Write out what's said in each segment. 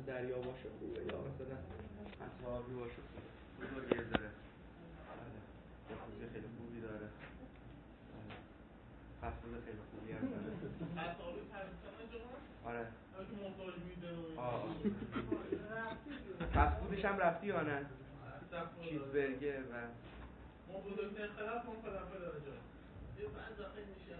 دریا باشه خوبه یا مثلا اصحابی باشه خوبه. بزرگه داره خیلی خوبی داره، فصل خیلی خوبی هم داره. اصحابی پرستانه جمعه؟ آره که محتاج میده فصل هم رفتی یا نه؟ چیز برگه و ما بزرگترین خلاف اون خلافه داره جا یه بعد داخل میشه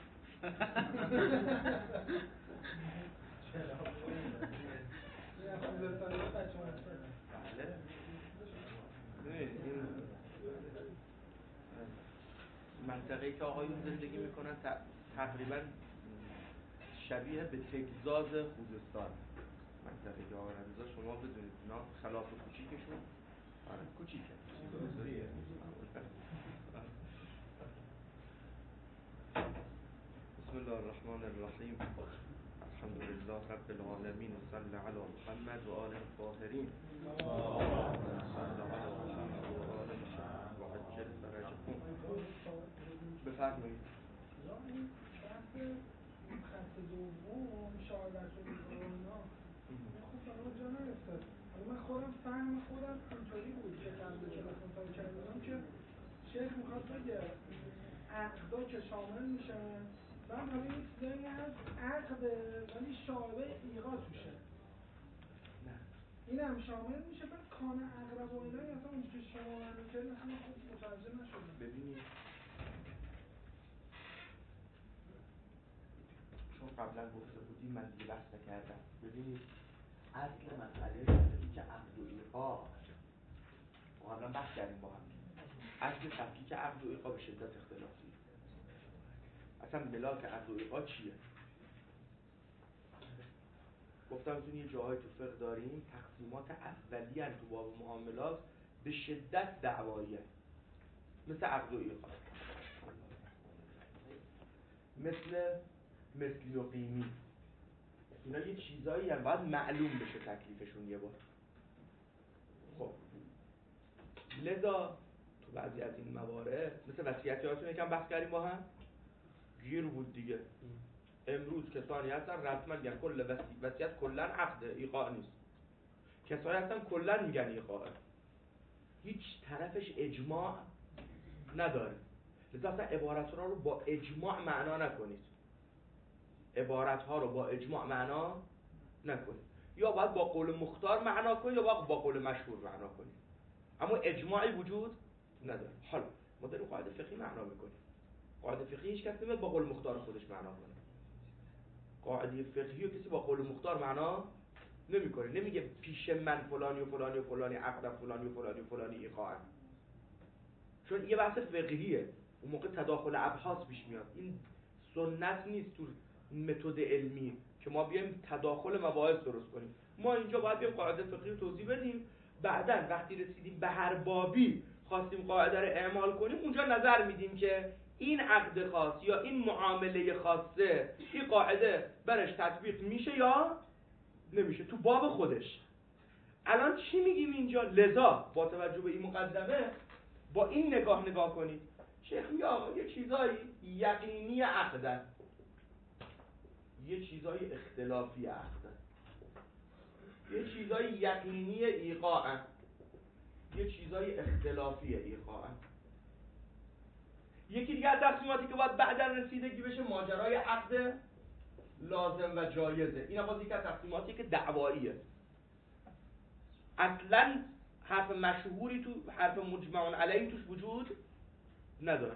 منطقه‌ای که آقایون زندگی میکنن تقریبا شبیه به تگزاس خوزستان. منطقه‌ای که آقای رضا شما بدونید اینا خلاف کوچیکشون آره کوچیکه. بسم الله الرحمن الرحیم. الحمد لله رب العالمین و صلی علی محمد و آله الطاهرین. بفرمایید. خط دوم شهادت رو اینا خوب برای جا نرسد. من خودم فهم خودم اینطوری بود که قبل کلاس مطالعه کردم که شیخ میخواد بگه عقدا که شامل میشن بعد حالا یک چیزایی هست عقده ولی شایبه ایقا توشه این هم شامل میشه بعد کانه اقرب و اینا اصلا اونجا که شما معنی کردن اصلا خوب متوجه نشدم. ببینید چون قبلا گفته بودیم من دیگه بحث نکردم. ببینید اصل مسئله اینه که عقد و ایقا قبلا بحث کردیم با هم. اصل تفکیک عقد و ایقا به شدت اختلافیه. اصلا ملاک عقد و ایقا چیه؟ گفتم تو یه جاهای تو فقه داریم تقسیمات اولیه تو باب معاملات به شدت دعواییه، مثل عقد و ایقا، مثل مثلی و قیمی. اینا یه چیزایی هم باید معلوم بشه تکلیفشون یه بار. خب لذا تو بعضی از این موارد مثل وصیت یادتون یکم بحث کردیم با هم، گیر بود دیگه. امروز کسانی هستن رسما میگن کل وصیت کلا عقده، ایقاع نیست. کسانی هستن کلا میگن ایقاعه. هیچ طرفش اجماع نداره. لذا اصلا عبارت‌ها رو با اجماع معنا نکنید. عبارت‌ها رو با اجماع معنا نکنید. یا باید با قول مختار معنا کنید یا با قول مشهور معنا کنید. اما اجماعی وجود نداره. حالا ما داریم قاعده فقهی معنا میکنیم. قاعده فقهی هیچ کس نمیاد با قول مختار خودش معنا کنه. قاعده فقهی رو کسی با قول مختار معنا نمیکنه. نمیگه پیش من فلانی و فلانی و فلانی عقد فلانی و فلانی و فلانی ایقاع. چون یه بحث فقهیه. اون موقع تداخل ابحاث پیش میاد. این سنت نیست تو متد علمی که ما بیایم تداخل مباحث درست کنیم. ما اینجا باید بیایم قاعده فقهی رو توضیح بدیم. بعدن وقتی رسیدیم به هر بابی خواستیم قاعده رو اعمال کنیم اونجا نظر میدیم که این عقد خاص یا این معامله خاصه این قاعده برش تطبیق میشه یا نمیشه تو باب خودش. الان چی میگیم اینجا؟ لذا با توجه به این مقدمه با این نگاه کنید. شیخ میگه آقا یه چیزایی یقینی عقدن، یه چیزای اختلافی عقدن، یه چیزای یقینی ایقاعن، یه چیزای اختلافی ایقاعن. یکی دیگه از تقسیماتی که باید بعداً رسیدگی بشه ماجرای عقد لازم و جایزه. این باز یکی از تقسیماتی که دعواییه. اصلاً حرف مشهوری تو حرف مجمع علیه توش وجود نداره.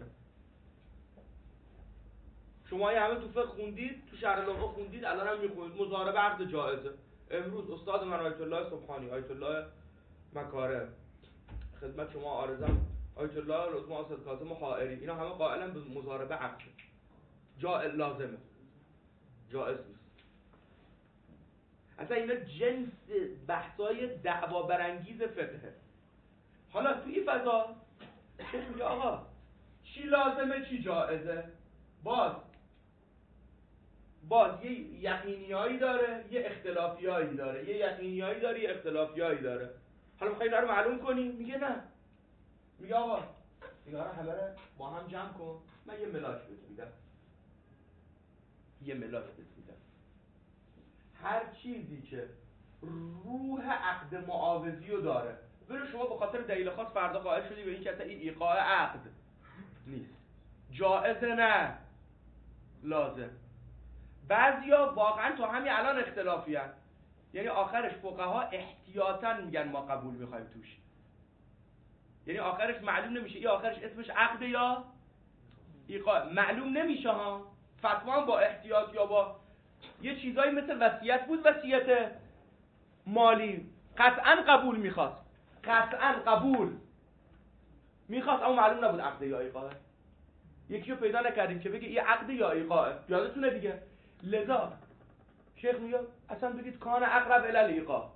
شما همه تو فقه خوندید، تو شرح لغه خوندید، الان هم میخونید مضاربه عقد جایزه. امروز استاد من آیت الله سبحانی، آیت الله مکارم، خدمت شما عارضم آیت الله لطفا استاد کاظم حائری، اینا همه قائلن به مضاربه عقد. جائز لازمه، جائز نیست. اصلا اینا جنس بحثای دعوا برانگیز فقهه. حالا تو این فضا چه میگه آقا چی لازمه چی جائزه؟ باز یه یقینیایی داره یه اختلافیایی داره، یه یقینیایی داره یه اختلافیایی داره. حالا میخوای اینا رو معلوم کنی؟ میگه نه. میگه آقا اینا رو همه رو با هم جمع کن، من یه ملاک بهت میدم. یه ملاک بهت میدم. هر چیزی که روح عقد معاوضی رو داره. ببین شما به خاطر دلیل خاص فردا قائل شدی به این که این ایقاع عقد نیست، جائزه نه لازم. بعضیا واقعا تا همین الان اختلافی هست، یعنی آخرش فقها احتیاطاً میگن ما قبول میخوایم توش، یعنی آخرش معلوم نمیشه این آخرش اسمش عقد یا ایقاع، معلوم نمیشه ها. فتوا با احتیاط یا با یه چیزایی مثل وصیت بود، وصیت مالی قطعاً قبول میخواست، قطعاً قبول میخواست، اما معلوم نبود عقد یا ایقاع. یکی رو پیدا نکردیم که بگه این عقد یا ایقاع، یادتونه دیگه. لذا شیخ میگه اصلا بگید کان اقرب الی الایقاع،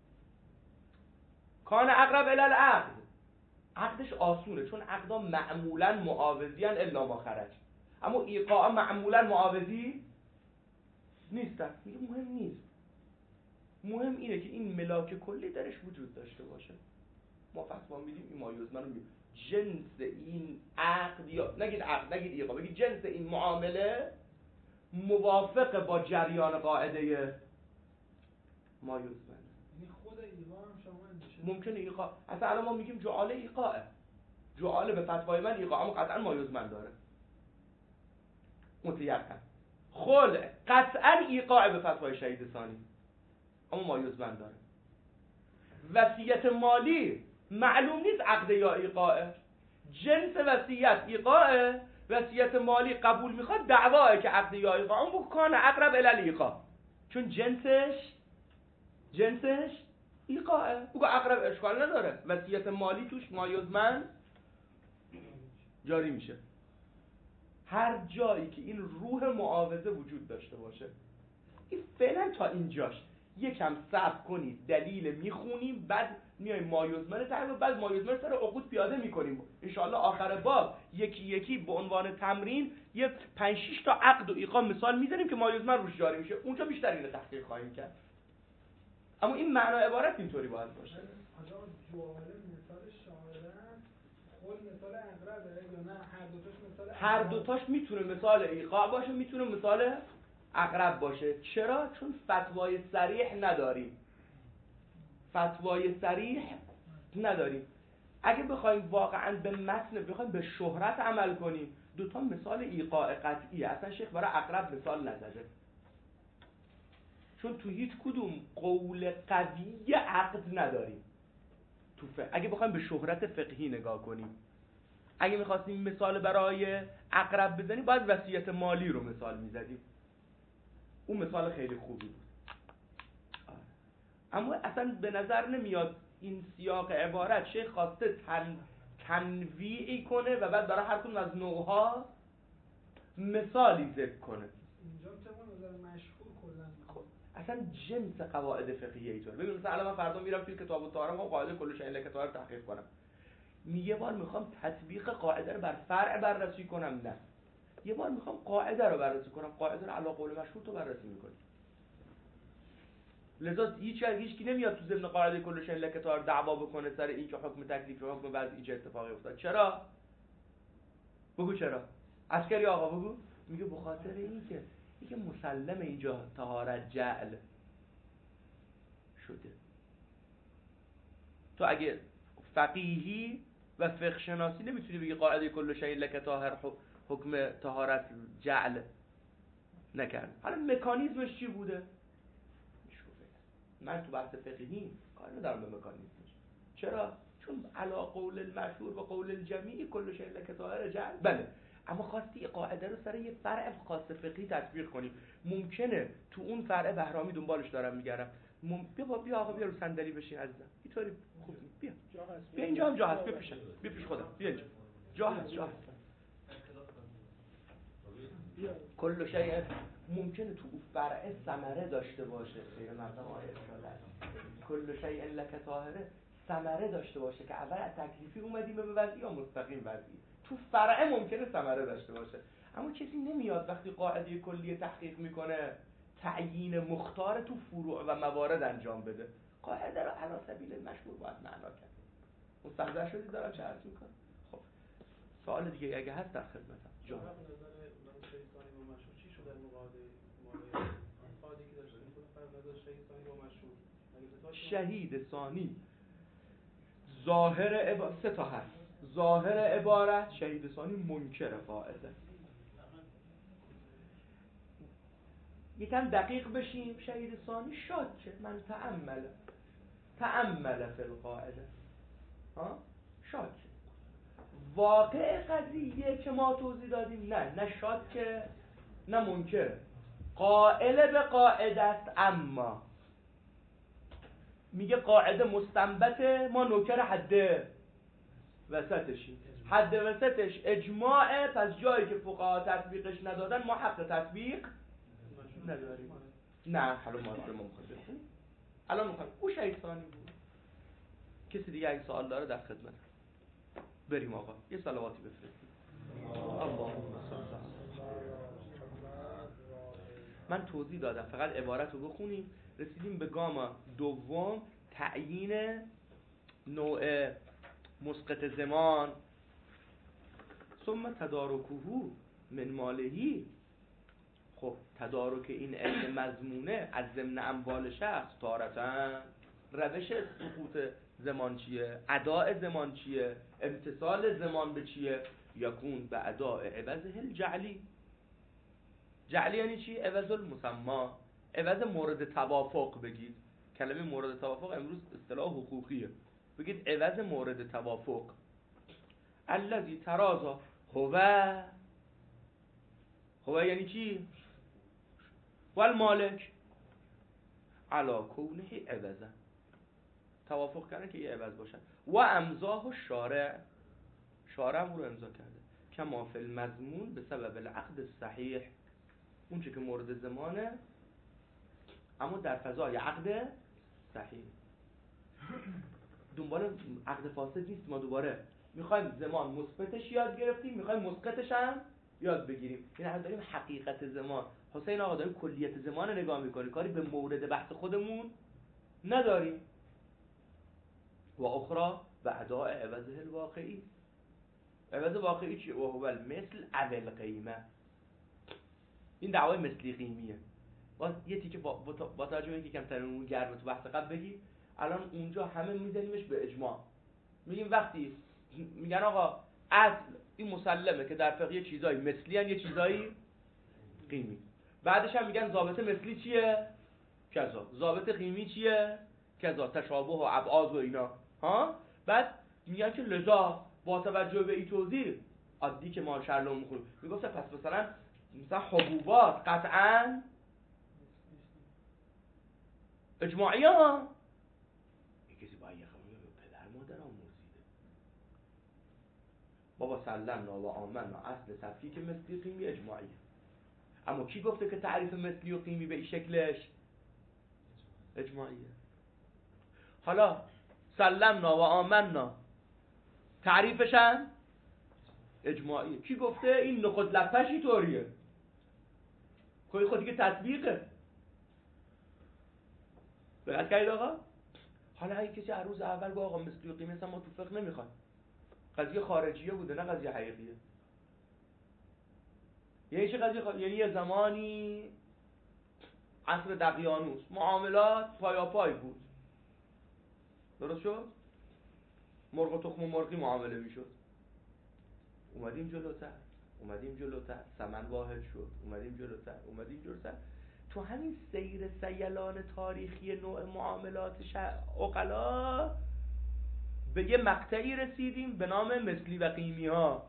کان اقرب الی العقد. عقدش آسونه چون عقدا معمولا معاوضی ان الا ما خرج، اما ایقاع معمولا معاوضی نیستن. میگه مهم نیست، مهم اینه که این ملاک کلی درش وجود داشته باشه. ما فتوا میدیم این مایوز منو میگه جنس این عقد، یا نگید عقد نگید ایقاع، بگید جنس این معامله موافق با جریان قاعده مایوز من. یعنی خود ایقاع هم شامل میشه. ممکنه ایقاع، اصلا الان ما میگیم جعال ایقاعه، جعال به فتوای من ایقاع، اما قطعا مایوز من داره متیقن. خلع قطعا ایقاع به فتوای شهید ثانی، اما مایوز من داره. وصیت مالی معلوم نیست عقد یا ایقاعه، جنس وصیت ایقاعه، وصیت مالی قبول میخواد دعواه که عقد یا ایقاع، اون بکانه اقرب الی الایقاع چون جنسش ایقاعه، بگو اقرب اشکال نداره، وصیت مالی توش مایزمن جاری میشه. هر جایی که این روح معاوضه وجود داشته باشه، این فعلا تا اینجاش یکم صبر کنید، دلیل میخونیم، بعد میایم مایزمن تعریف، بعد مایزمن سر عقود پیاده میکنیم ان شاء الله. آخر باب یکی یکی به عنوان تمرین یه 5 6 تا عقد و ایقاع مثال میذاریم که مایزمن روش جاری میشه، اونجا بیشتر اینو تحقیق خواهیم کرد. اما این معنا عبارت اینطوری باید باشه. حالا جواله مثال شاعرن، خود مثال اقربه یا نه هر دوتاش مثال اقرب؟ هر دوتاش میتونه مثال ایقاع باشه، میتونه مثال اقرب باشه. چرا؟ چون فتوای صریح نداریم. فتوای صریح نداریم. اگه بخوایم واقعا به متن، بخوایم به شهرت عمل کنیم، دوتا مثال ایقاع قطعیه. اصلا شیخ برای اقرب مثال نزده، چون تو هیچ کدوم قول قوی عقد نداریم. اگه بخوایم به شهرت فقهی نگاه کنیم، اگه میخواستیم مثال برای اقرب بزنیم باید وصیت مالی رو مثال میزدیم، اون مثال خیلی خوبی بود. اما اصلا به نظر نمیاد این سیاق عبارت شیخ خواسته تنویعی کنه و بعد برای هر کدوم از نوعها مثالی ذکر کنه. اینجا طبق نظر مشهور کلا خب اصلا جنس قواعد فقهیه اینطور. ببین مثلا الان من فردا میرم توی کتاب الطهاره میخوام قاعده کل شیء لکطهاره رو تحقیق کنم، یه بار میخوام تطبیق قاعده رو بر فرع بررسی کنم، نه یه بار میخوام قاعده رو بررسی کنم، قاعده رو علی قول مشهور تو بررسی میکنی. لذا هیچ کی نمیاد تو ضمن قاعده کل شیء لکطهاره دعوا بکنه سر این که حکم تکلیف و حکم وضعی چه اتفاقی افتاد. چرا؟ بگو چرا؟ عسکری آقا بگو. میگه به خاطر اینکه مسلم اینجا طهارت جعل شده. تو اگه فقیهی و فقه شناسی نمیتونی بگی قاعده کل شیء لکطهار حکم طهارت جعل نکرد. حالا مکانیزمش چی بوده؟ من تو بحث فقهی کار ندارم به مکانیزمش. چرا؟ چون علی قول المشهور و قول الجمیع کل شیء لکطهار جعل. بله، اما خواستی قاعده رو سر یه فرع خاص فقهی تطبیق کنی، ممکنه تو اون فرع بهرامی دنبالش دارم میگردم، بیا آقا بیا رو صندلی بشین عزیزم، اینطوری خوب بیا اینجا هم جا هست، بیا پیش خودم، بیا اینجا جا هست. کل شیء ممکنه تو فرع ثمره داشته باشه، غیر مردم آیه اشاره کل شیء لکطهاره ثمره داشته باشه که اول از تکلیفی اومدیم به وضعی یا مستقیم وضعی، تو فرع ممکنه ثمره داشته باشه. اما کسی نمیاد وقتی قاعده کلی تحقیق میکنه تعیین مختار تو فروع و موارد انجام بده. قاعده رو علی سبیل المشهور باید معنا کرد. مستحضر شدید دارم چه عرض میکنم؟ خب سوال دیگه اگه هست در خدمتم. جان چی شد در مقابل قاعده که داشتیم خود فرق نداشت شیء ثانی با مشهور، شهید ثانی ظاهر سه تا هست. ظاهر عبارت شهید ثانی منکر قاعده. یکم دقیق بشیم، شهید ثانی شاکه، من تأمل فی القاعده، شاکه. واقع قضیه که ما توضیح دادیم نه شاکه نه منکر، قائل به قاعده است، اما میگه قاعده مستنبته، ما نوکر حد وسطشیم. حد وسطش اجماعه، پس جایی که فقها تطبیقش ندادن ما حق تطبیق نداریم. نه حالا ما میخوایم بخونیم. الان میخوایم او شهید ثانی بود. کسی دیگه اگه سوال داره در خدمت. بریم آقا یه صلواتی بفرستیم. اللهم صل علی. من توضیح دادم، فقط عبارت رو بخونیم. رسیدیم به گام دوم، تعیین نوع مسقط زمان. ثم تدارکه من مالهی. خب تدارک این علم مضمونه از ضمن اموال شخص تارتن روش سقوط زمان چیه؟ اداء زمان چیه؟ امتصال زمان به چیه؟ یکون به اداء عوضه الجعلی. جعلی یعنی چی؟ عوض المسمى، عوض مورد توافق. بگید کلمه مورد توافق امروز اصطلاح حقوقیه، بگید عوض مورد توافق. الذی ترازا هو یعنی چی؟ والمالک علا کونه عوضا، توافق کردن که یه عوض باشن. و امضاه الشارع، شارع هم رو امضا کرده. کما فی المضمون به سبب العقد صحیح، اون چه که مورد زمانه اما در فضای عقد صحیح. دنبال عقد فاسد نیست، ما دوباره میخوایم زمان مثبتش یاد گرفتیم، میخوایم مسقطش هم یاد بگیریم. این هم داریم حقیقت زمان. حسین آقا داریم کلیت زمان نگاه میکنیم، کاری به مورد بحث خودمون نداریم. و اخرى و اداء عوضه الواقعی. عوض واقعی چیه؟ و هو المثل اول قیمه. این دعوای مثلی قیمیه. باز یه تیکه با توجه به اینکه کمتر اون گرمه تو بحث قبل بگی، الان اونجا همه میزنیمش به اجماع. میگیم وقتی میگن آقا اصل این مسلمه که در فقه یه چیزایی مثلی هن، یه چیزایی قیمی. بعدش هم میگن ضابط مثلی چیه؟ کذا. ضابط قیمی چیه؟ کذا. تشابه و ابعاد و اینا. بعد میگن که لذا با توجه به این توضیح عادی که ما شرلو میخونیم میگفت پس مثلا حبوبات قطعاً اجماعی ها. این کسی باید یه خواهی به پدر مادر هم مرسیده بابا سلمنا و آمنا، اصل صفی که مثلی قیمی اجماعیه. اما کی گفته که تعریف مثلی و قیمی به این شکلش اجماعیه؟ حالا سلمنا و آمنا تعریفش هم اجماعیه. کی گفته این نخود لپش اینطوریه؟ خودی که تطبیقه. دقت کردید آقا؟ حالا اگه کسی عروض اول گفت آقا مثلی و قیمی ما تو فقه نمیخوایم، قضیه خارجیه بوده نه قضیه حقیقیه. یعنی چه قضیه یعنی یه زمانی عصر دقیانوس معاملات پایاپای بود، درست شد؟ مرغ و تخم مرغی معامله میشد. اومدیم جلوتر ثمن واحد شد، اومدیم جلوتر. تو همین سیر سیلان تاریخی نوع معاملات عقلا به یه مقطعی رسیدیم به نام مثلی و قیمی ها،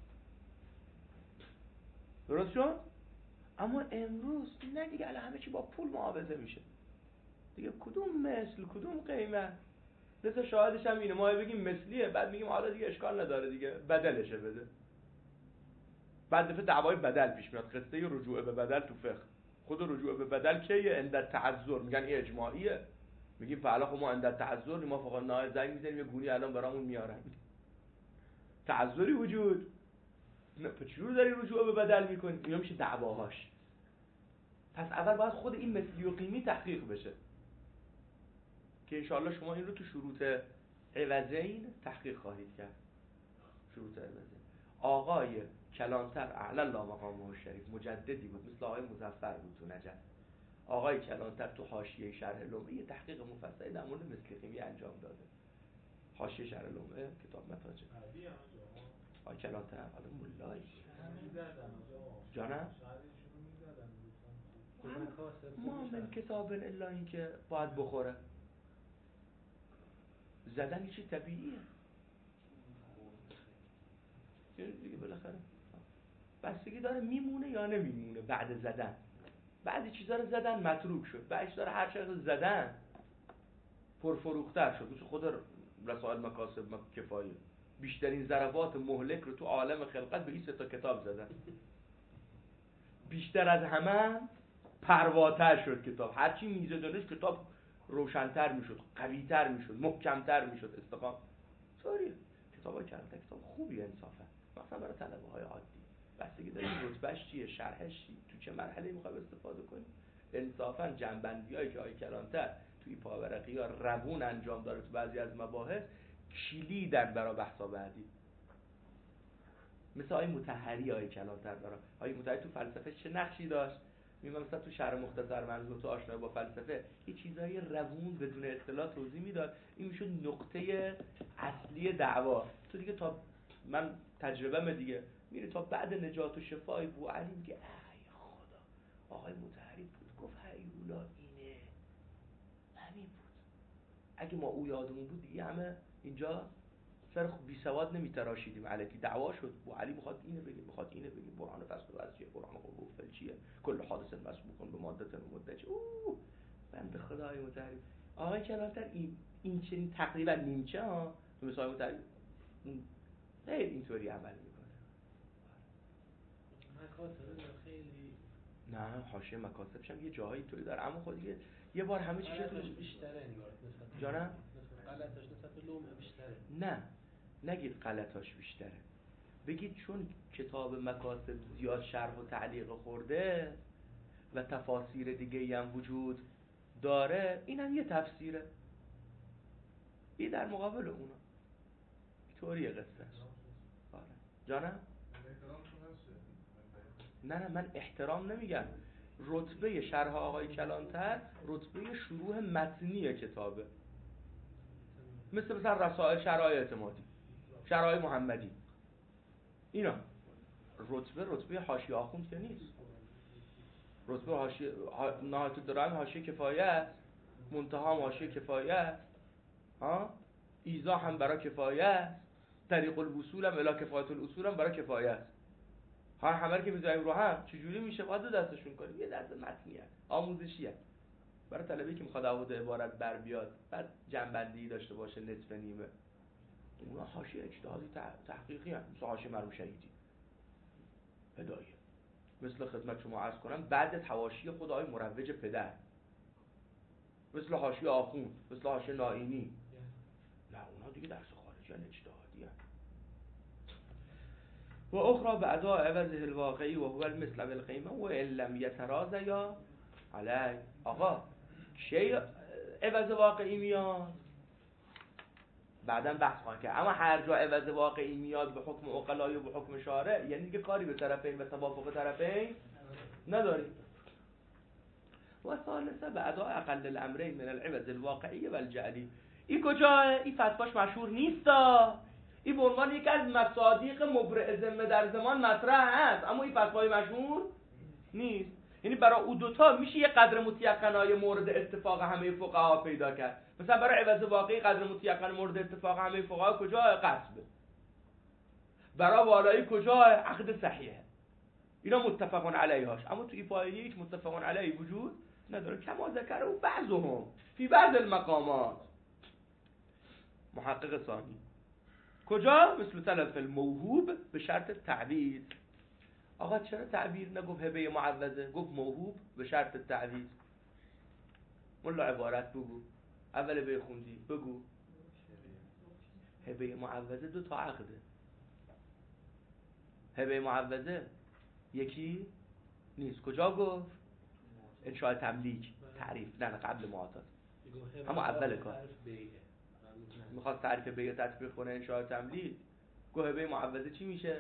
درست شد؟ اما امروز نه دیگه، الان همه چی با پول معاوضه میشه دیگه. کدوم مثل کدوم قیمت؟ مثل شاهدش هم اینه، ما بگیم مثلیه بعد میگیم حالا دیگه اشکال نداره دیگه بدلشه بده. بعد دفعه دعوای بدل پیش میاد. قصه رجوع به بدل تو فقه، خود رجوع به بدل کیه؟ عند تعذر. میگن این اجماعیه. میگیم فعلا خب ما عند تعذر ما فقط نه زنگ میزنیم یه گونی الان برامون میارن. تعذری وجود نه، چجوری داری رجوع به بدل میکنی؟ اینا میشه دعواهاش. پس اول باید خود این مثلی و قیمی تحقیق بشه که انشاءالله شما این رو تو شروط عوضین تحقیق خواهید کرد. شروط عوضین. آقای کلانتر اعلی الله مقامه الشریف مجددی بود، مثل آقای مظفر بود تو نجف. آقای کلانتر تو حاشیه شرح لمعه یه تحقیق مفصلی در مورد مثلخیمی انجام داده. حاشیه شرح لمعه کتاب متاجه آقای کلانتر حالا مولایی جانم ما من کتاب الا این که باید بخوره زدن یه چیز طبیعیه دیگه بالاخره بستگی داره میمونه یا نمیمونه بعد زدن. بعضی چیزا رو زدن متروک شد، بعضی چیزا رو هر چقدر زدن پرفروختر شد. مثل خود رسائل مکاسب کفایه بیشترین ضربات مهلک رو تو عالم خلقت به این 3 تا کتاب زدن. بیشتر از همه پرواتر شد کتاب. هرچی میزدنش کتاب روشن‌تر میشد، قوی‌تر میشد، محکم‌تر میشد. استقام طوری کتابای کلانتر کتاب خوبی انصافا، مثلا برای طلبه‌های عادی. بستگی داره رتبهش چیه، شرحش چیه، تو چه مرحله میخوای استفاده کنی. انصافا جنبندیایی که آقای کلانتر توی پاورقی ها روون انجام داره تو بعضی از مباحث کلیدن برای بحثا بعدی. مثل آقای مطهری آقای کلانتر داره. آقای مطهری تو فلسفه چه نقشی داشت؟ میگم مثلا تو شرح مختصر منظور تو آشنایی با فلسفه یه چیزای روون بدون اطلاع توضیح میداد. این میشد نقطه اصلی دعوا. تو دیگه تا من تجربه‌م دیگه میره تا بعد نجات و شفای بو علی میگه ای خدا آقای مطهری بود گفت هیولا اینه همین بود. اگه ما او یادمون بود دیگه همه اینجا سر بی سواد نمیتراشیدیم الکی. دعوا شد بو علی میخواد اینه بگه میخواد اینه بگه برهان فصل وضعیه برهان قبول فلچیه کل حادثه مسبوق به مادت مدت اوه بنده خدای مطهری. آقای کلانتر این چنین تقریبا نیمچه ها مثل آقای مطهری خیلی اینطوری عمل میکنه. مکاتب خیلی نه حاشیه مکاسبش هم یه جاهایی طوری داره اما خود یه بار همه چیزا تو بیشتره انگار نسبت جانم غلطاش نسبت به لومه بیشتره. نه نگید غلطاش بیشتره، بگید چون کتاب مکاسب زیاد شرح و تعلیق خورده و تفاسیر دیگه هم وجود داره این هم یه تفسیره این در مقابل اونا طوریه قصه. آره جانم نه من احترام نمیگم. رتبه شرح آقای کلانتر رتبه شروح متنی کتابه. مثلا رسائل شرای اعتمادی شرای محمدی اینا رتبه حاشیه آخوند که نیست. رتبه حاشیه نهایت الدراهم حاشیه کفایه است، منتها هم حاشیه کفایه است، ایضاح هم برای کفایه است، طریق الوصول هم الی کفایت الاصول هم برای کفایه است. همه که میذاریم رو هم چجوری میشه باید دو دستشون کنیم. یه دست متنیه آموزشیه برای طلبه‌ای که میخواد عوض عبارت بر بیاد بعد جنبندی داشته باشه نصف نیمه. اونا حاشیه اجتهادی تحقیقی هم مثل حاشیه مرحوم شهیدی هدایه. مثل خدمت شما عرض کنم بعد حواشی خود آقای مروج پدر، مثل حاشیه آخوند، مثل حاشیه نائینی. نه اونا دیگه درس خارجی ان اجتهادی هم. و اخرى بعضا عوض الواقعی و هو المثل بالقیمه و ان لم یتراضیا علی. آقا چه عوض واقعی میاد بعداً بحث خواهیم کرد. اما هر جا عوض واقعی میاد به حکم عقلای و به حکم شارع یعنی دیگه کاری به طرفین و توافق طرفین نداریم. و ثالثه بعدا اقل الامرین من العوض الواقعی و الجعلی. این کجاه؟ این فتواش مشهور نیستا. این به عنوان یک از مصادیق مبرئ ذمه در زمان مطرح هست اما این فتوای مشهور نیست. یعنی برای او دوتا میشه یه قدر متیقنای مورد اتفاق همه فقها پیدا کرد. مثلا برای عوض واقعی قدر متیقن مورد اتفاق همه فقها کجا؟ قصبه. برای والایی کجا؟ عقد صحیحه. اینا متفقون علیهاش. اما تو این پایینی هیچ متفقون علیه وجود نداره. کما ذکر او بعضهم فی بعض المقامات. محقق ثانی کجا؟ مثل تلف الموهوب به شرط تعویض. آقا چرا تعبیر نگفت هبه معوضه گفت موهوب به شرط تعویض؟ ملا عبارت بگو اول به خوندی بگو. هبه معوضه دو تا عقده. هبه معوضه یکی نیست. کجا گفت؟ انشاء تملیک تعریف نه قبل معاطات اما اول کار میخواست تعریف بیع تطبیق کنه انشاء تملیک گفت هبه معوضه چی میشه؟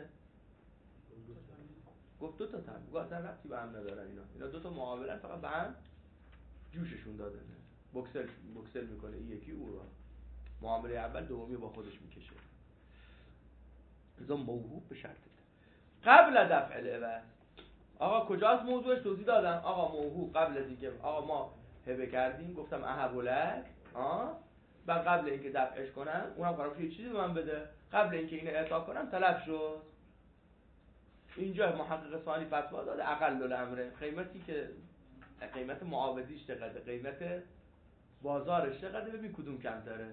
گفت دو تا تملیک. گفت اصلا ربطی به هم ندارن اینا دو تا معامله فقط به هم جوششون دادن، بکسل میکنه این یکی او را معامله اول دومی با خودش میکشه. لذا موهوب به شرط قبل دفع العوض. آقا کجاست موضوعش توضیح دادم. آقا موهوب قبل از اینکه آقا ما هبه کردیم گفتم اهب لک، بعد قبل اینکه دفعش کنم اونم قرار یه چیزی به من بده، قبل اینکه اینو اعطا کنم تلف شد. اینجا محقق ثانی فتوا داده اقل الامر، قیمتی که قیمت معاوضیش چقدره، قیمت بازارش چقدره، ببین کدوم کمتره.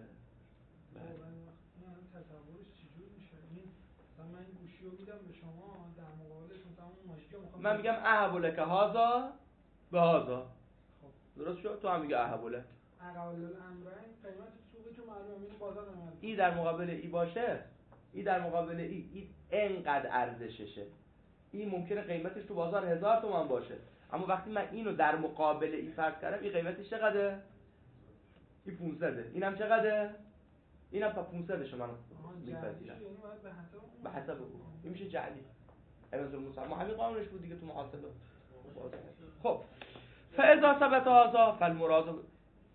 تصورش چجور میشه؟ مثلا من این گوشی رو میدم به شما در مقابلش مثلا اون ماشین میخوام من میگم اهب لک هذا به هذا، درست شد؟ تو هم میگه اهب لک. اقل الامرین قیمت سوقی که معلومه این بازار نمیاد. ای در مقابل ای باشه، ای در مقابل ای انقدر ارزششه. این ممکنه قیمتش تو بازار 1000 تومان باشه، اما وقتی من اینو در مقابل ای فرض کردم این قیمتش چقدره؟ این 500. اینم چقدره؟ اینم تا 500ش من میپذیرم. به حسب اون این میشه جعلی. ارزال مسلم ما همین قانونش بود دیگه تو محاسبه. خب فاذا ثبت هذا فالمراد از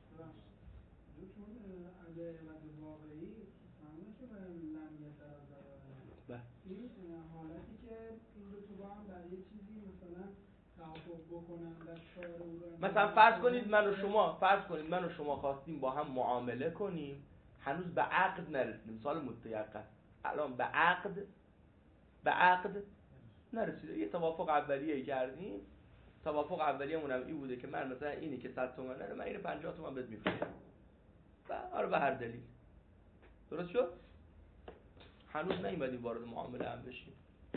واقعی معلومه که لم یترضا این حالتی که این دو تا با هم در یه چیزی مثلا توافق بکنن در شعار او رو مثلا فرض کنید من و شما خواستیم با هم معامله کنیم، هنوز به عقد نرسیدیم، مثال متیقن، الان به عقد نرسیده، یه توافق اولیه کردیم، توافق اولیه‌مون هم این بوده که من مثلا اینی که 100 تومنه من اینو 50 تومن بهت میفروشم، به هر دلیل، درست شد؟ هنوز نیومدیم وارد معامله هم بشیم،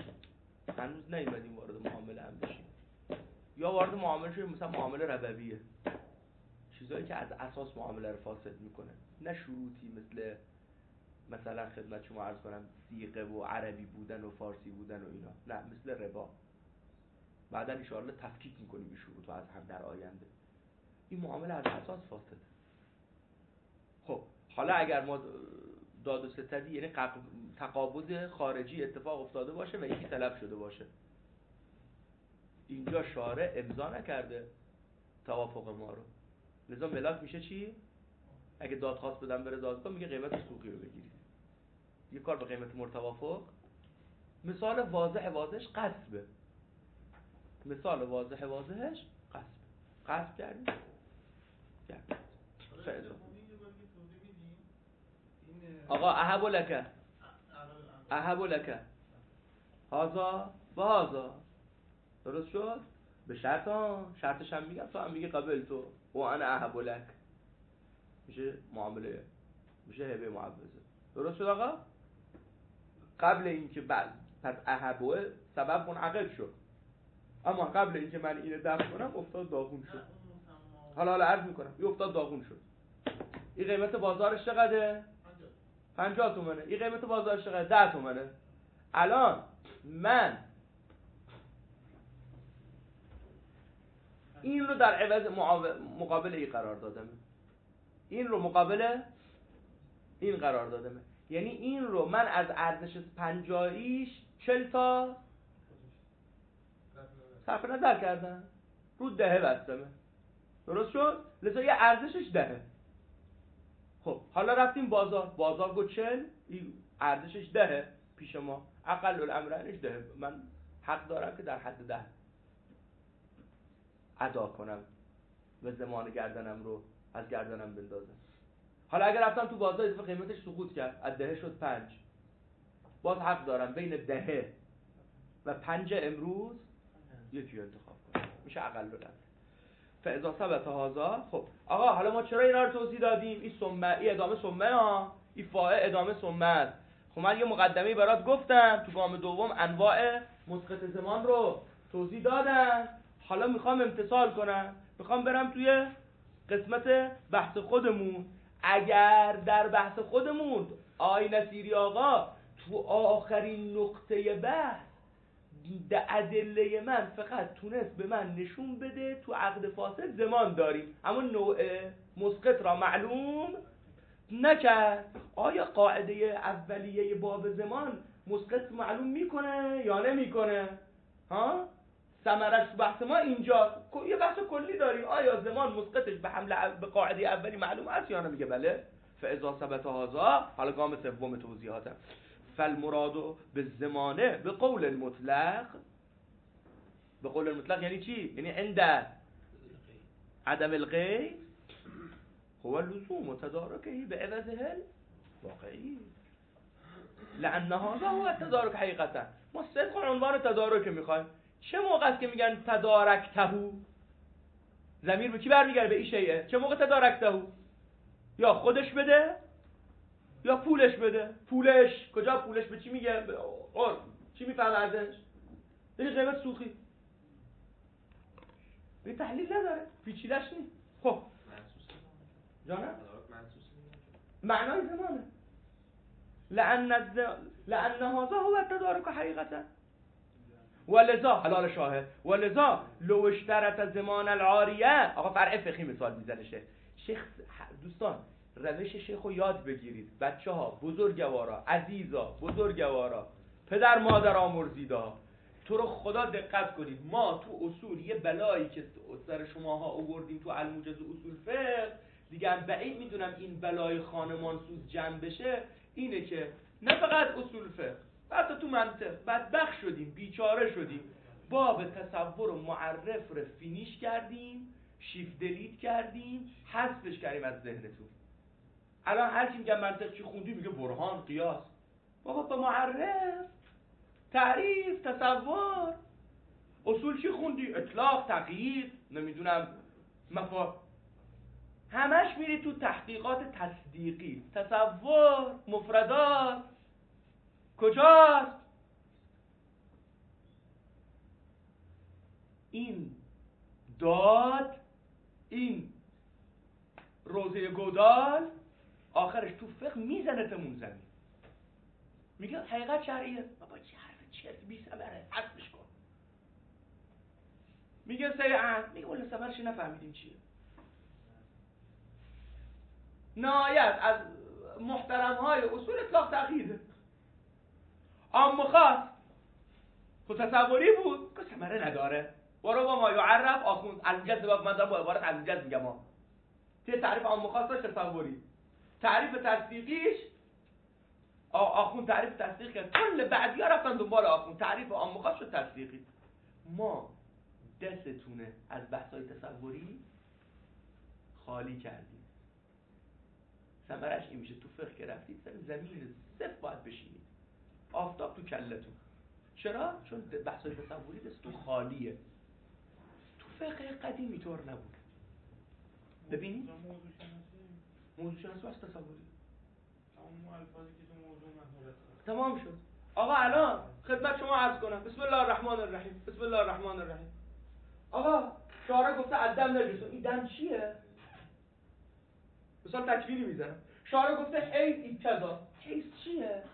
یا وارد معامله شدیم مثلا معامله ربویه، چیزایی که از اساس معامله رو فاسد میکنه، نه شروطی مثلا خدمت شما عرض کنم صیغه و عربی بودن و فارسی بودن و اینا، نه مثل ربا. بعدا ان شاءالله تفکیک میکنیم این شروط رو از هم در آینده. این معامله از اساس فاسده. خب حالا اگر ما داد و ستدی یعنی تقابض خارجی اتفاق افتاده باشه و یکی تلف شده باشه، اینجا شارع امضا نکرده توافق ما رو، لذا ملاک میشه چی؟ اگه دادخواست بدم بره دادگاه میگه قیمت سوقی رو بگیرید، یه کار به قیمت مرتوافق. مثال واضحش غصبه، غصب کردیم آقا اهب لک هذا و هذا، درست شد؟ به شرطش هم میگم، تو هم میگه قبل تو و انا اهب لک، میشه معامله، میشه هبه معوضه، درست شد آقا؟ قبل اینکه پس اهبه سبب منعقد شد، اما قبل اینکه من اینو دفع کنم افتاد داغون شد. حالا عرض میکنم این افتاد داغون شد، این قیمت بازارش چقدره؟ 50 تومنه. این قیمت بازارش چقدره؟ 10 تومنه. الان من این رو در عوض مقابل این قرار دادم، این رو مقابل این قرار دادم، یعنی این رو من از ارزش 50ایش 40 تا صرف نظر کردم، رو 10 بستمه، درست شد؟ لذا یه ارزشش 10. خب حالا رفتیم بازار گفت 40، این ارزشش 10 پیش ما، اقل الامرینش 10، من حق دارم که در حد 10 ادا کنم و زمان گردنم رو از گردنم بندازم. حالا اگر رفتم تو بازار اضافه قیمتش سقوط کرد، از 10 شد 5، باز حق دارم بین 10 و 5 امروز یکی انتخاب کنم، میشه اقل الامر. فاذا ثبت هذا. خب آقا حالا ما چرا اینا رو توضیح دادیم؟ این ثمه، این ادامه ثمه ها، این فاعل ادامه ثمه است. خب من یه مقدمه برات گفتم تو گام دوم انواع مسقط زمان رو توضیح دادم، حالا میخوام امتثال کنم، میخوام برم توی قسمت بحث خودمون. اگر در بحث خودمون آقای نصیری آقا تو آخرین نقطه بحث ادله من فقط تونست به من نشون بده تو عقد فاسد زمان داریم، اما نوع مسقط را معلوم نکرد، آیا قاعده اولیه باب زمان مسقط معلوم میکنه یا نمیکنه؟ ها؟ ثمرش تو بحث ما اینجا یه بحث کلی داریم. آیا زمان مسقطش به قاعده اولی معلوم است یا نه؟ میگه بله. فاذا ثبت هذا، حالا گام سوم توضیحاته. فالمراد بالزمانه به قول المطلق. به قول المطلق یعنی چی؟ یعنی عند عدم الغیر هو لزوم تدارکه به عوضه الواقعی، لأن هذا هو التدارک حقیقتا. ما صدق عنوان تدارک میخوایم. چه موقع است که میگن تدارکتهو؟ ضمیر به کی برمیگرده؟ به این شیء. چه موقع تدارکتهو؟ یا خودش بده یا پولش بده. پولش کجا؟ پولش به چی میگه؟ چی میفهمه ازش؟ یعنی قیمت سوخی. این تحلیل نداره، پیچیده‌اش نیست. خب جانم معنای زمانه. لأن هذا هو التدارک حقیقتا. ولذا حلال شاهد ولذا لو اشترط زمان العاریه. آقا فرع فقهی مثال میزنه شیخ. دوستان روش شیخو یاد بگیرید بچه‌ها، بزرگوارا، عزیزا، بزرگوارا، پدر مادر آمرزیدا، تو رو خدا دقت کنید. ما تو اصول یه بلایی که سر شماها آوردیم تو الموجز اصول فقه، دیگه بعید میدونم این بلای خانمانسوز جمع بشه، اینه که نه فقط اصول فقه، حتی تو منطق بدبخت شدیم، بیچاره شدیم، باب تصور و معرف رو فینیش کردیم، شیفت دلیت کردیم، حذفش کردیم از ذهنتون. الان هر کی میگه منطق چی خوندی میگه برهان، قیاس. بابا با معرف، تعریف، تصور. اصول چی خوندی؟ اطلاق، تقیید، نمیدونم مفاهیم. همش میری تو تحقیقات تصدیقی. تصور، مفردات کجاست؟ این داد، این روزه گودال آخرش تو فقه میزنه تمون زمین. میگه حقیقت شرعیه. بابا چه حرف چرت بی ثمره، حذفش کن. میگه سریعا، میگه ولی ثمرش نفهمیدیم چیه. نهایت از محترم های اصول اطلاق تقییده. عام خاص خود تصوری بود که ثمره نداره. برو با ما یعرف آخوند المجز باب من دارم با عبارت المجز میگم ها. توی تعریف عام خاص داشت تصوری. تعریف تصدیقیش آخوند تعریف تصدیق کرد. کل بعدی ها رفتن دنبال آخوند. تعریف عام خاص شد تصدیقی. ما دستتونه از بحثای تصوری خالی کردیم. ثمرش این میشه تو فقه که رفتید سر زمین صفر باید بشینید، آفتاب تو کلتون. چرا؟ چون بحثای تصوری دستتون خالیه. تو فقه قدیمی طور نبود. ببینید موضوع شناسی از تصوری تمام شد. آقا الان خدمت شما عرض کنم. بسم الله الرحمن الرحیم. بسم الله الرحمن الرحیم. آقا شارع گفته الدم نجس. این دم چیه؟ مثال تکبیری میزنم. شارع گفته حیض کذا. حیض چیه؟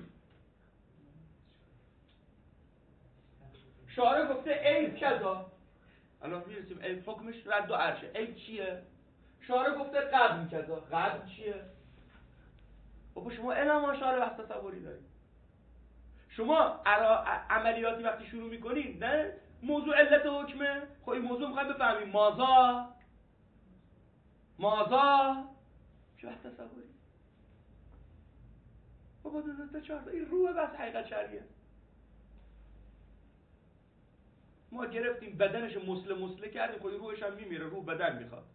شارع گفته عیب کذا. الان میرسیم عیب حکمش رد و عرشه. عیب چیه؟ شارع گفته قبل کذا. قبل چیه؟ بابا شما علم ماشاءالله بحث تصوری دارید. شما عملیاتی وقتی شروع میکنید نه موضوع علت حکمه. خب این موضوع میخوایم بفهمیم مازا چه بحث تصوری. بابا دو چهار این روح بس حقیقت شرعیه. ما گرفتیم بدنش مسله کردیم. خب روحش هم میمیره. روح بدن میخواد.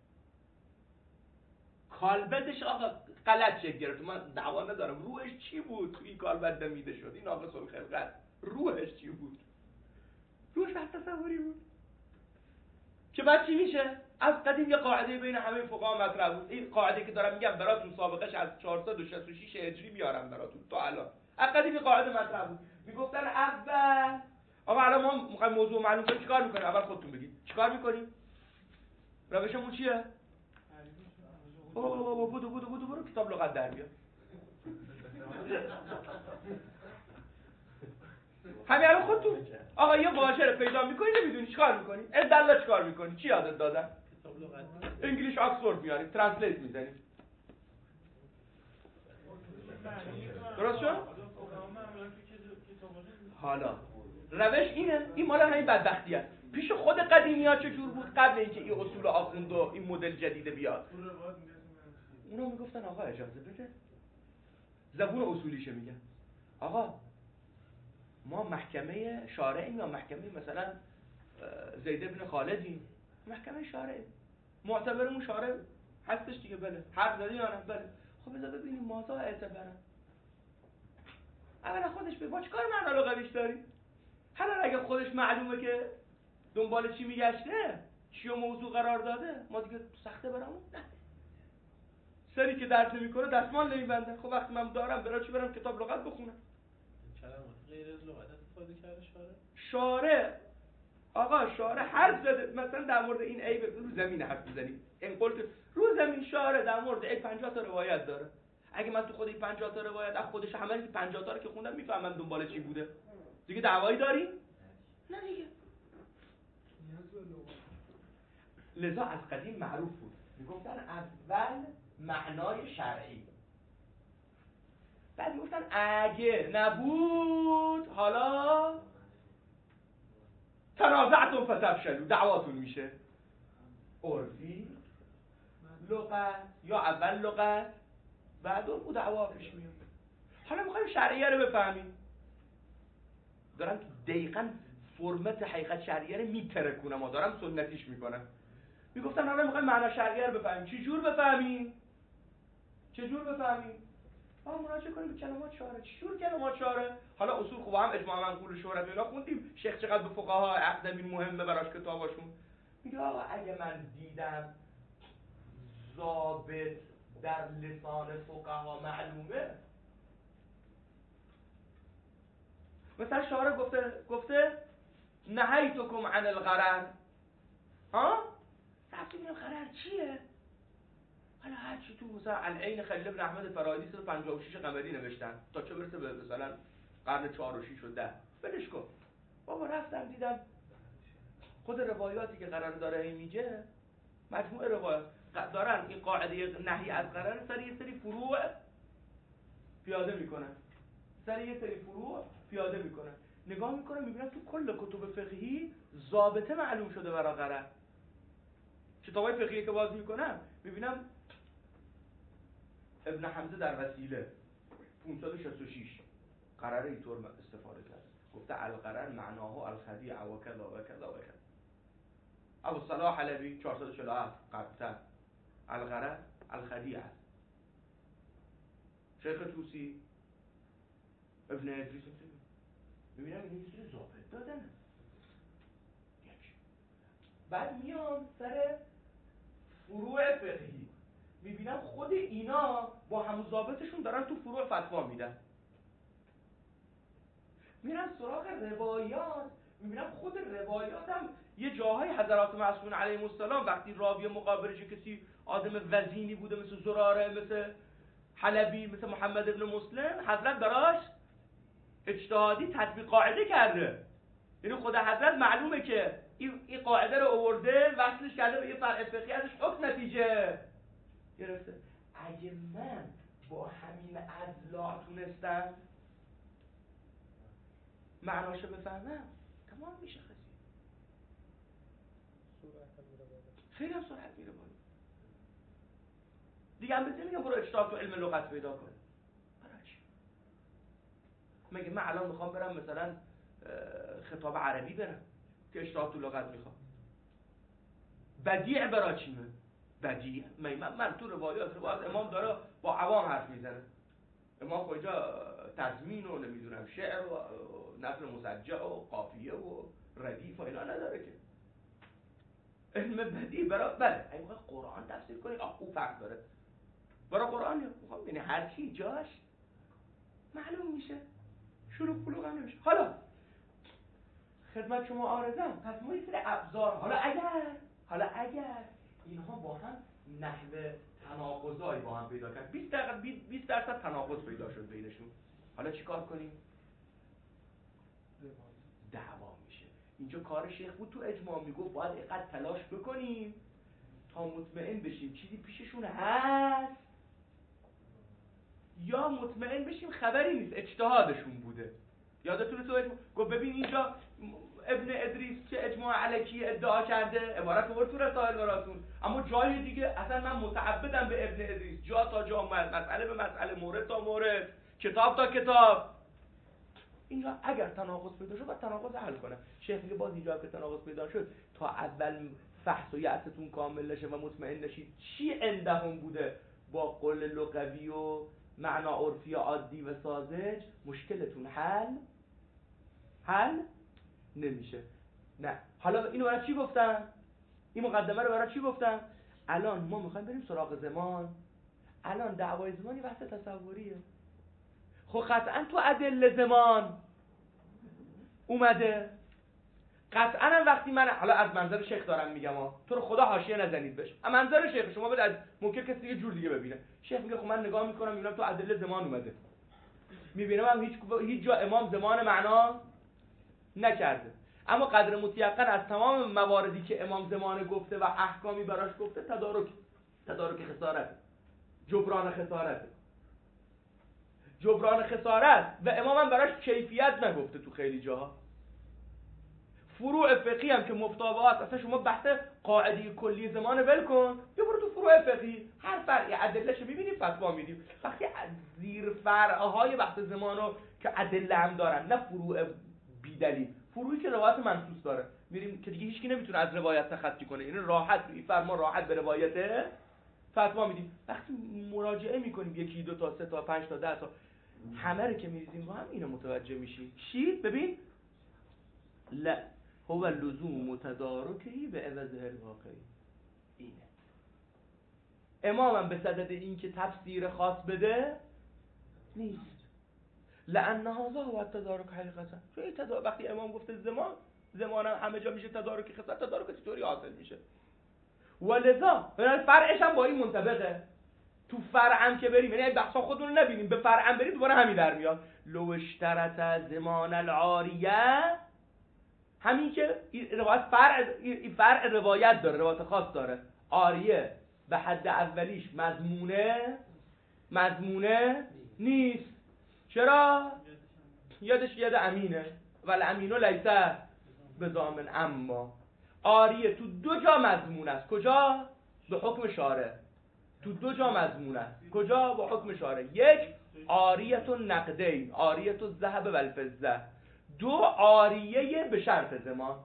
کالبدش آقا غلط شکل گرفت. من دعوا ندارم. روحش چی بود تو این کالبد دمیده شد؟ این ناقص الخلقت. روحش چی بود؟ روحش بحث تصوری بود که بعد چی میشه؟ از قدیم یه قاعده بین همه فقها مطرح بود. این قاعده که دارم میگم براتون سابقش از 466 هجری میارم براتون تا الان. از قدیم یه قاعده مطرح بود. میگفتن اول آقا الان ما میخوایم موضوع معلوم کنیم چیکار میکنیم؟ اول خودتون بگید چیکار میکنیم؟ روشمون چیه؟ برو کتاب لغت در بیار. همین الان خودتون آقا یه واژه رو پیدا میکنی نمیدونی چیکار میکنی؟ ادلا چیکار میکنی؟ چی یادت دادن؟ انگلیش آکسفورد میاریم ترنسلیت میزنیم. درست شد؟ حالا روش اینه. این مال همین بدبختی است. پیش خود قدیمی‌ها چجور بود قبل اینکه این اصول آخوند و این مدل جدید بیاد؟ اونا میگفتن آقا اجازه بده، زبون اصولیشه میگن آقا ما محکمه شارعیم یا محکمه مثلا زید بن خالدیم، محکمه شارعیم، معتبرمون شارع هستش دیگه. بله حرف زدی یا نه؟ بله. خب بذار ببینیم مازا اعتبارن. اولا خودش به ما چیکار معنا لغویش داری؟ حالا اگه خودش معلومه که دنبال چی میگشته، چی و موضوع قرار داده، ما دیگه سخته برامون؟ نه. سری که درس نمیکنه دستمال نمیبنده. خب وقتی من دارم برای چی برم کتاب لغت بخونم؟ کلمات غیر از لغت استفاده کرده شارع آقا شارع حرف زده مثلا در مورد این عیب رو زمین حرف بزنیم. این قلت رو زمین شارع در مورد عیب 50 تا روایت داره. اگه من تو خود این 50 تا روایت از خودش همه 50 تا رو که خوندم میفهمم دنبال چی بوده. دیگه دعوایی داری؟ نه دیگه. لذا از قدیم معروف بود میگفتن اول معنای شرعی، بعد میگفتن اگه نبود حالا تنازعتون فتفشلو، دعواتون میشه. عرفی لغت یا اول لغت بعد اون دعوا پیش میاد. حالا میخوایم شرعیه رو بفهمیم، دارم دقیقاً فرمت حقیقت شرعیه رو میترکونم و دارم سنتیش میکنم. میگفتن حالا میخوایم معنی شرعیه رو بفهمیم. چجور بفهمیم؟ مراجعه کنیم به کلمات شارع. چجور کلمات شارع؟ حالا اصول خوب هم اجماع منقول شهرت اینا خوندیم. شیخ چقدر به فقها عقد این مهمه براش کتاباشون. میگه آقا اگه من دیدم ضابط در لسان فقها معلومه، مثلا شارع گفته نهیتکم عن الغرر. رفتیم این غرر چیه؟ حالا هرچی تو مثلا العین خلیل بن احمد فرایدی 156 قمری نوشتن تا چه برسه به مثلا قرن 4 و 6 و 10. بلش کن بابا. رفتم دیدم خود روایاتی که قرار داره این میگه، مجموعه روایات دارن این قاعده نهی از قرار سر یه سری فروع پیاده میکنن. نگاه میکنم میبینم تو کل کتب فقهی ضابطه معلوم شده برای قرار. کتابای فقهی که باز میکنم میبینم ابن حمزه در وسیله 566 قرار اینطور استفاده کرد. گفته القرار معناه الخدیع و کذا و کذا و کذا. ابو صلاح حلبی 447 قبلتر القرار الخدیع. شیخ توسی ابن ادریس میبینم این چیز ضابط دادن. بعد میام سر فروع فقهی میبینم خود اینا با همون ضابطشون دارن تو فروع فتوا میدن. میرم سراغ روایات میبینم خود روایات هم یه جاهای حضرات معصومین علیهم السلام وقتی راوی مقابلش کسی آدم وزینی بوده مثل زراره، مثل حلبی، مثل محمد ابن مسلم، حضرت براش اجتهادی تطبیق قاعده کرده. یعنی خود حضرت معلومه که این قاعده رو آورده وصلش کرده به یه فرع فقهی، ازش حکم نتیجه گرفته. اگه من با همین اضلاع تونستم معناشو بفهمم تمام میشه قضیه. خیلی هم سرعت میره بالا. دیگه هم بهت نمیگم برو اجتهاد تو علم لغت پیدا کن. برای چی؟ مگه من الان میخوام برم مثلا خطاب عربی برم که اجتهاد تو لغت میخوام؟ بدیع برای چی بدیع؟ من تو روایات امام داره با عوام حرف میزنه. امام کجا تضمین و نمیدونم شعر و نظم مسجع و قافیه و ردیف و اینا نداره که. علم بدیع برای بله اگه میخوای قرآن تفسیر کنی او فرق داره. برای قرآن میخوام یعنی هر چی جاش معلوم میشه. شروع بلوغ هم نمیشه. حالا خدمت شما عارضم پس ما یه سری ابزار حالا اگر اینها با هم نحوه تناقضایی با هم پیدا کرد 20% تناقض پیدا شد بینشون، حالا چیکار کنیم؟ دعوا میشه. اینجا کار شیخ بود تو اجماع میگفت باید اینقدر تلاش بکنیم تا مطمئن بشیم چیزی پیششون هست یا مطمئن بشیم خبری نیست اجتهادشون بوده. یادتونه تو گفت ببین اینجا ابن ادریس که اجماع علیکی ادعا کرده عبارت آورد تو رسائل براتون، اما جای دیگه اصلا من متعبدم به ابن ادریس، جا تا جا، مسئله به مسئله، مورد تا مورد، کتاب تا کتاب. اینجا اگر تناقض پیدا شد باید تناقض حل کنه. شیخ میگه باز اینجا که تناقض پیدا شد تا اول فحص و یأستون کامل نشه و مطمئن نشید چی عندهم بوده با قول لغوی و معنا عرفی عادی و ساذج، مشکلتون حل نمیشه. نه حالا اینو برای چی گفتم؟ این مقدمه رو برای چی گفتم؟ الان ما میخوایم بریم سراغ زمان. الان دعوای زمانی بحث تصوریه. خب قطعا تو ادله زمان اومده. قطعا هم وقتی من حالا از منظر شیخ دارم میگم تو رو خدا حاشیه نزنید بهش، از منظر شیخ شما بعد از ممکن کسی یه جور دیگه ببینه. شیخ میگه خب من نگاه میکنم میبینم تو ادله زمان اومده، میبینم هم هیچ جا امام زمان معنا نکرده، اما قدر متیقن از تمام مواردی که امام زمان گفته و احکامی براش گفته تدارک خسارت، جبران خسارت و امام هم براش کیفیت نگفته تو خیلی جاها. فروع فقهی هم که مفتابات، اصلا شما بحث قاعده کلی زمان ول کن، یا برو تو فروع فقهی هر فرعی ادلهشو میبینیم فتوا میدیم. وقتی زیر فرعهای بحث زمانو که ادله هم دارن، نه فروع بیدلیل، فروعی که روایت منصوص داره، میریم که دیگه هیچکی نمیتونه از روایت تخطی کنه، این راحت این فرما راحت به روایت فتوا میدیم. وقتی مراجعه میکنیم یکی دو تا سه تا 5 تا 10 تا همه رو که میریزیم با هم اینو متوجه میشیم. چی؟ ببین لا هو لزوم متدارکهی به عوض الواقعی. اینه امامم به صدد این که تفسیر خاص بده نیست، لأن هذا هو التدارک حقیقتا. چون وقتی امام گفته زمان هم همه جا میشه تدارک خاص، تدارک چطوری حاصل میشه؟ ولذا فرعش هم با این منطبقه. تو فرعم که بریم، یعنی بحثا خودمون رو نبینیم، به فرعم بریم دوباره همین در میاد. لو اشترط زمان العاریه، همین که روایت فرع روایت داره، روایت خاص داره. عاریه به حد اولیش مضمونه نیست. چرا؟ یادش ید امینه ولی امینو لیسه بضامن. اما عاریه تو 2 جا مضمون است. کجا؟ به حکم شارع. تو 2 جا مضمون است. کجا؟ به حکم شارع. 1 عاریه نقدین، عاریه الذهب و الفضه. 2 عاریه به شرط زمان.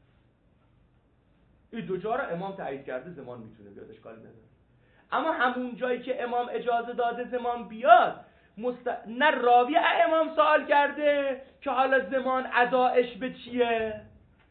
این 2 جا رو امام تایید کرده، زمان میتونه بیاد، اشکالی نداره. اما همون جایی که امام اجازه داده زمان بیاد، نه راوی امام سوال کرده که حالا زمان ادایش به چیه،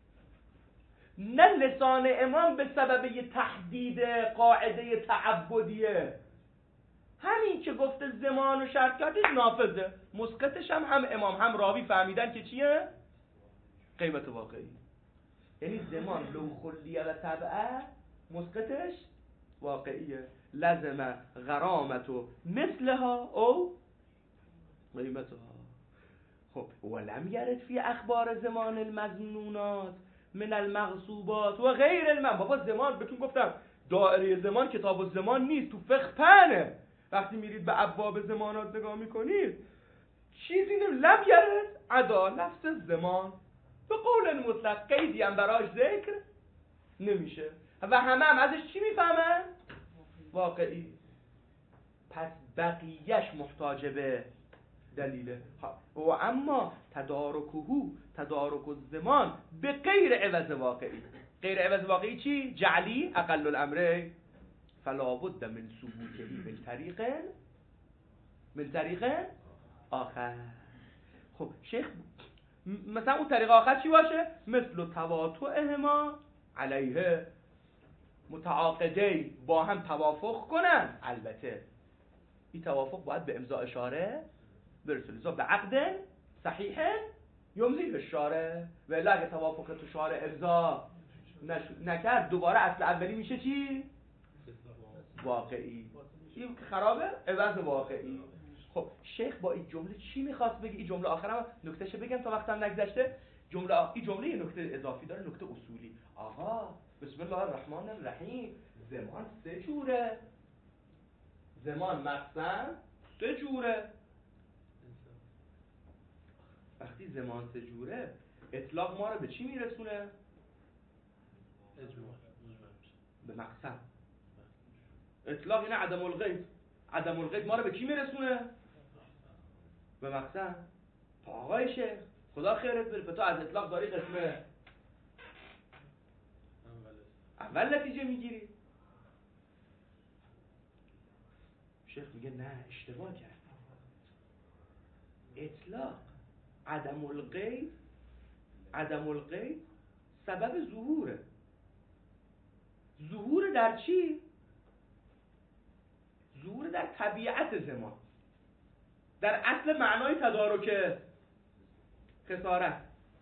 نه لسان امام به سبب یه تحدید قاعده تعبدیه. همین که گفته زمان و شرط کردید نافذه. مسقطش هم امام هم راوی فهمیدن که چیه؟ قیمت واقعی. یعنی زمان لو خلیه و طبعه، مسقطش واقعیه. لزم غرامتو مثلها او قیمتها. خب ولم یرد فی اخبار زمان المظنونات من المغصوبات و غیر بابا زمان بهتون گفتم دائره زمان کتاب الزمان نیست، تو فقه پنه. وقتی میرید به ابواب زمانات نگاه میکنید چیزی لم یرد عدا نفس زمان به قول مطلق، قیدی هم براش ذکر نمیشه و همه هم ازش چی میفهمن؟ واقعی. پس بقیهش محتاج به دلیله. و اما تدارک الزمان به غیر عوض واقعی. غیر عوض واقعی چی؟ جعلی اقل الامره فلا بد من ثبوته من طریق آخر. خب شیخ مثلا اون طریق آخر چی باشه؟ مثل تواطؤهما علیه، متعاقدی با هم توافق کنن. البته این توافق باید به امضاء شارع برسه، به عقد صحیح یمضیه الشارع. ولی اگه توافق تو شارع امضا نکرد دوباره اصل اولی میشه چی؟ واقعی. این خرابه، عوض واقعی. خب شیخ با این جمله چی میخواست بگه؟ این جمله آخرم نکتهشو بگم تا وقتم نگذشته. این جمله یه نکته اضافی داره، نکته اصولی. آقا بسم الله الرحمن الرحیم، زمان 3 جوره. زمان مقسم 3 جوره. وقتی زمان 3 جوره، اطلاق ما رو به چی میرسونه؟ اجماع به مقصد. اطلاق اینه عدم الغیب. عدم الغیب ما رو به کی میرسونه؟ به مقصد. آقای شیخ خدا خیرت بده، تو از اطلاق داری قسم اول نتیجه میگیری. شیخ میگه نه اشتباه کرد. اطلاق عدم الغیب سبب ظهوره. ظهور در چی؟ ظهور در طبیعت زمان، در اصل معنای تدارک خسارت.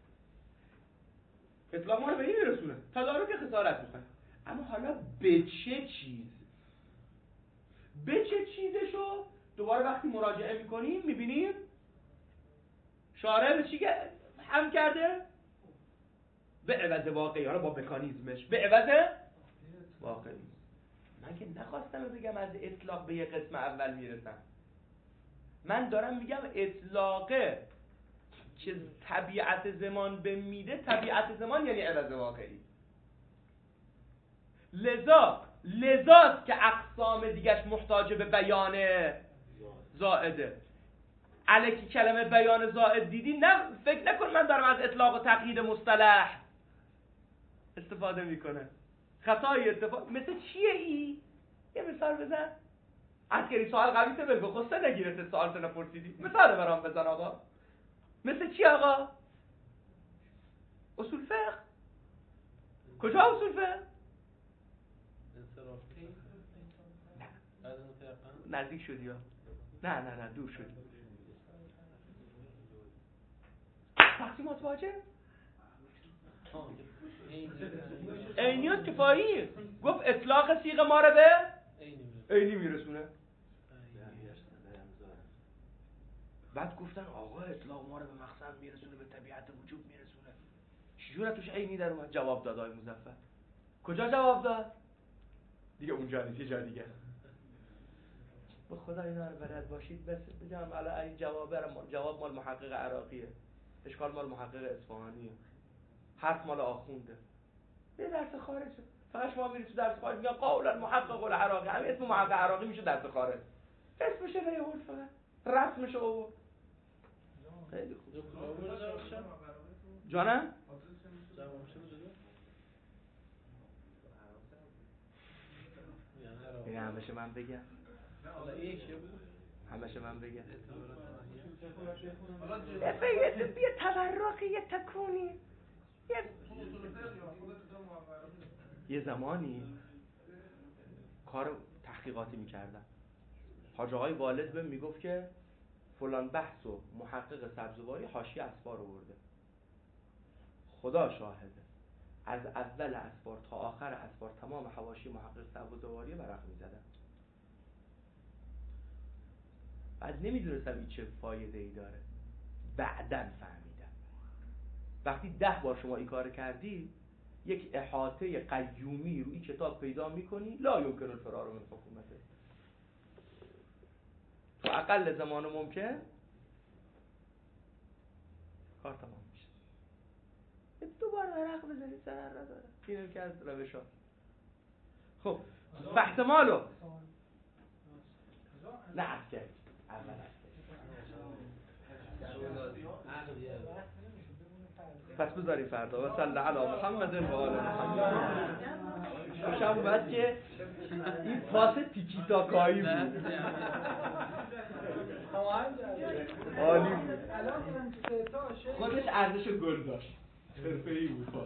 اطلاق ما رو به این میرسونه، تدارک خسارت میخواد. اما حالا به چه چیز؟ به چه چیزشو دوباره وقتی مراجعه میکنیم میبینیم شارع به چی هم کرده؟ به عوض واقعی، حالا با مکانیزمش به عوض واقعی. من که نخواستم بگم از اطلاق به یه قسم اول میرسم. من دارم میگم اطلاقه که طبیعت زمان به میده، طبیعت زمان یعنی عوض واقعی. لذاست که اقسام دیگش محتاج به بیان زائده. الکی کلمه بیان زائد دیدی، نه فکر نکن من دارم از اطلاق و تقیید مصطلح استفاده میکنه. خطای اتفاق مثل چیه ای؟ یه مثال بزن. عسکری سوال قوی ته بگو خوسته نگیرته سوال ته نپرسیدی. مثال برام بزن آقا. مثل چی آقا؟ اصول فقه. کجا اصول فقه؟ نزدیک شدی یا؟ نه دور شدی. تقسیمات واجب؟ عینی کفایی. گفت اطلاق صیغه ما رو به عینی میرسونه. بعد گفتن آقا اطلاق ما رو به مقصد میرسونه، به طبیعت وجود میرسونه. چجوره توش عینی در اومد؟ جواب داد آقای مظفر. کجا جواب داد؟ دیگه اونجا نیست، یه جا دیگه. به خدا اینا رو بلد باشید. بس بگم حالا این جواب مال محقق عراقیه، اشکال مال محقق اصفهانیه، حرف مال آخونده. یه درس خارجه. فقط شما میرید تو درس خارج میگن قول محقق العراقی، همین اسم محقق عراقی میشه درس خارج. اسمش نیورد، فقط رسمش آورد. خیلی خوب. جانم؟ این همشه من بگم. همشه من بگم. یه تورقی، یه تکونی. یه زمانی کار تحقیقاتی میکردم. حاج آقای والد بهم میگفت که فلان بحث و محقق سبزواری حاشیه اسفار آورده. خدا شاهده، از اول اسفار تا آخر اسفار تمام حواشی محقق سبزواری ورق میزدم. بعد نمیدونستم این چه فایده ای داره. بعداً فهمیدم. وقتی 10 بار شما این کار کردی، یک احاطه قیومی روی کتاب پیدا میکنی. لا یمکن الفرار من حکومته. تو اقل زمان ممکن کار تمام میشه. دوباره ورق بزنید ضرر نداره. اینو که از روشا. خب احتمالو نه عسکری اول پس بذاریم فردا و صلی علی محمد و آل محمد. خوشم اومد که این پاس تیکی تاکایی بود. عالی بود. خودش ارزش گل داشت. حرفه‌ای بود.